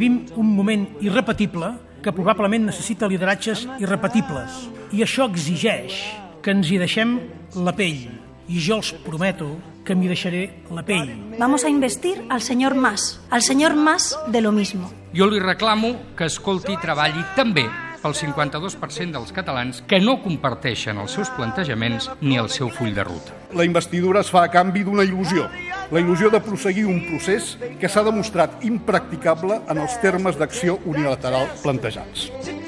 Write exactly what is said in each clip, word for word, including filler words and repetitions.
vivim un moment irrepetible que probablement necessita lideratges irrepetibles. I això exigeix que ens hi deixem la pell. I jo els prometo que m'hi deixaré la pell. Vamos a investir al señor Mas, al señor Mas de lo mismo. Jo li reclamo que escolti i treballi també pel cinquanta-dos per cent dels catalans que no comparteixen els seus plantejaments ni el seu full de ruta. La investidura es fa a canvi d'una il·lusió, la il·lusió de prosseguir un procés que s'ha demostrat impracticable en els termes d'acció unilateral plantejats.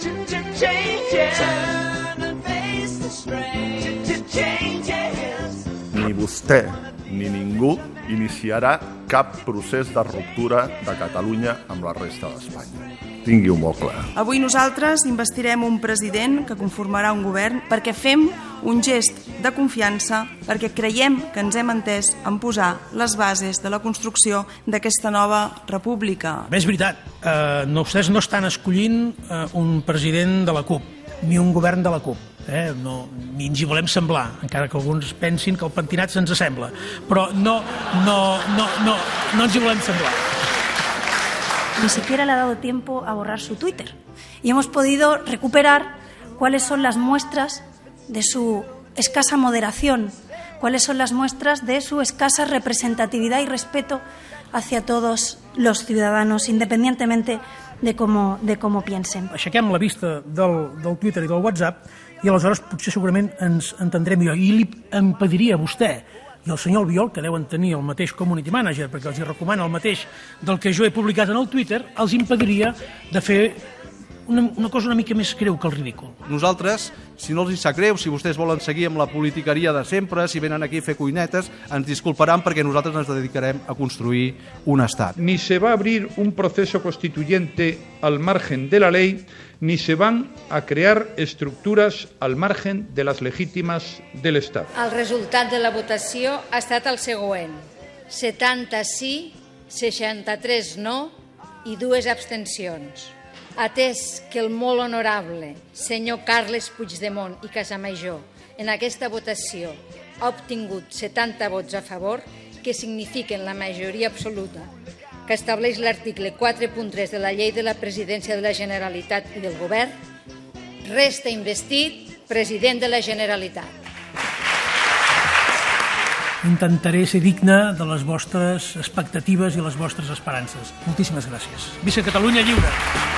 Ni vostè ni ningú iniciarà cap procés de ruptura de Catalunya amb la resta d'Espanya. Tingui-ho molt clar. Avui nosaltres investirem un president que conformarà un govern perquè fem un gest de confiança, perquè creiem que ens hem entès en posar les bases de la construcció d'aquesta nova república. Bé, és veritat, eh, no, vostès no estan escollint eh, un president de la CUP, ni un govern de la CUP. Eh, no, ni ens hi volem semblar, encara que alguns pensin que el pentinat se'ns sembla, però no, no, no, no, no ens hi volem semblar. Ni siquiera le ha dado tiempo a borrar su Twitter y hemos podido recuperar cuáles son las muestras de su escasa moderación, cuáles son las muestras de su escasa representatividad y respeto hacia todos los ciudadanos, independientemente de cómo, de cómo piensen. Aixequem la vista del, del Twitter i del WhatsApp i aleshores potser segurament ens entendrem millor. I li em pediria a vostè i al senyor Albiol, que deuen tenir el mateix community manager, perquè els hi recomana el mateix del que jo he publicat en el Twitter, els impediria de fer una, una cosa una mica més greu que el ridícul. Nosaltres, si no els hi sap greu, si vostès volen seguir amb la politiqueria de sempre, si venen aquí a fer cuinetes, ens disculparan perquè nosaltres ens dedicarem a construir un estat. Ni se va a abrir un proceso constituyente al margen de la ley, ni se van a crear estructuras al margen de las legítimas del Estado. El resultat de la votació ha estat el següent: setanta sí, seixanta-tres no i dues abstencions. Atès que el molt honorable senyor Carles Puigdemont i Casamajó en aquesta votació ha obtingut setanta vots a favor, que signifiquen la majoria absoluta que estableix l'article quatre punt tres de la Llei de la Presidència de la Generalitat i del Govern, resta investit president de la Generalitat. Intentaré ser digne de les vostres expectatives i les vostres esperances. Moltíssimes gràcies. Visca Catalunya lliure!